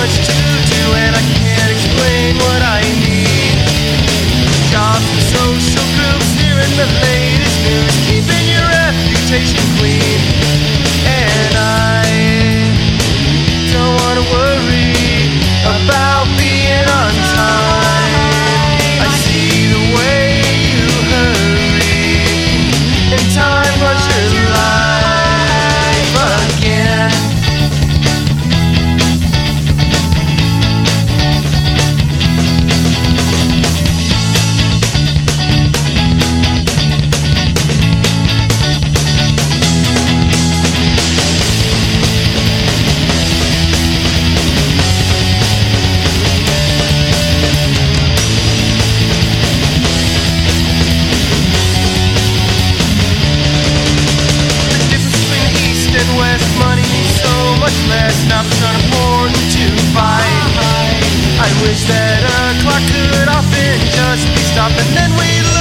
much to do and I can't explain what I need. Jobs and social groups, hearing the latest news, keeping your reputation clean. And I don't wanna worry about being on time. I see the way you hurry, and time rushes your life again. Money means so much less, not important to fight. I wish that a clock could often just be stopped and then we